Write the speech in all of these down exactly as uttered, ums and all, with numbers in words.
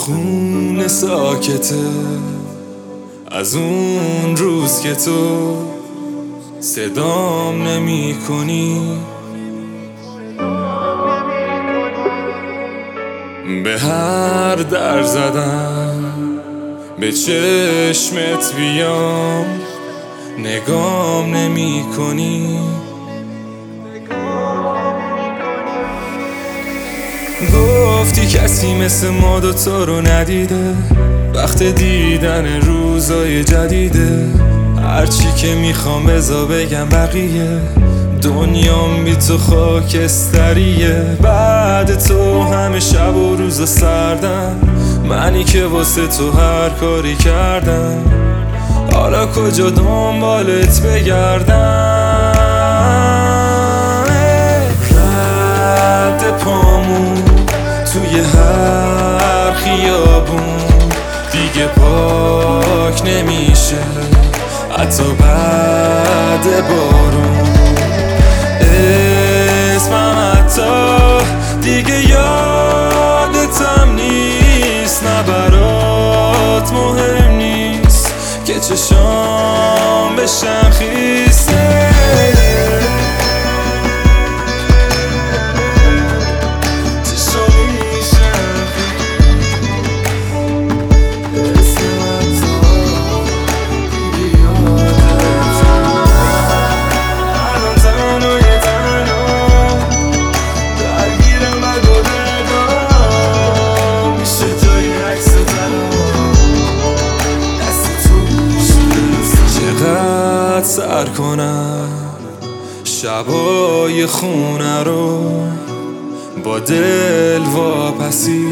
خونه ساکته از اون روز که تو صدام نمی کنی. به هر در زدم به چشمت بیام نگام نمی کنی. گفتی کسی مثل ما دوتا رو ندیده، وقت دیدن روزای جدیده. هرچی که میخوام بزا بگم بقیه، دنیام بی تو خاکستریه. بعد تو همه شب و روزا سردم، منی که واسه تو هر کاری کردم. حالا کجا دنبالت بگردم؟ رد پامون توی هر خیابون دیگه پاک نمیشه، حتی بعد بارون. اسمم حتی دیگه یادتم نیست، نه برات مهم نیست که چشام بشن خیسه. سر کنم شبای خونه رو با دل واپسی،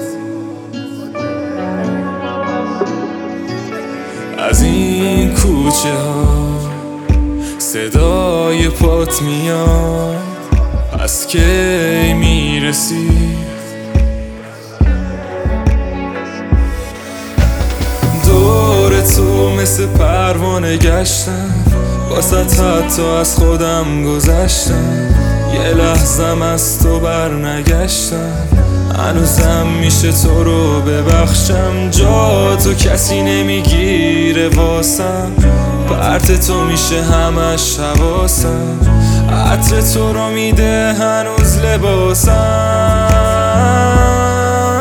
از این کوچه ها صدای پات میاد، از کی میرسی؟ دور تو مثل پروانه گشتم، واسه حتی از خودم گذشتم. یه لحظم از تو بر نگشتم، هنوزم میشه تو رو ببخشم. جا تو کسی نمیگیره واسم، پرت تو میشه همش حواسم. عطر تو رو میده هنوز لباسم.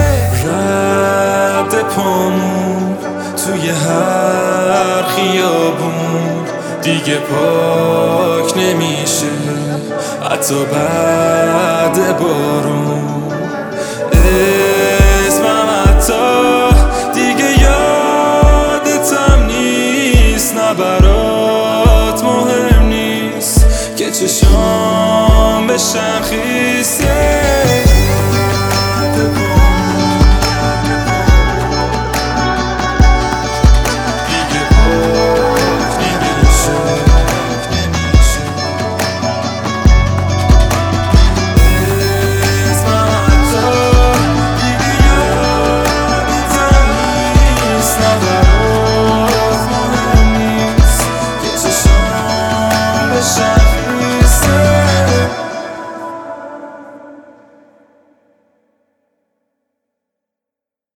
رد پامون توی هر خیابون دیگه پاک نمیشه، حتی بعد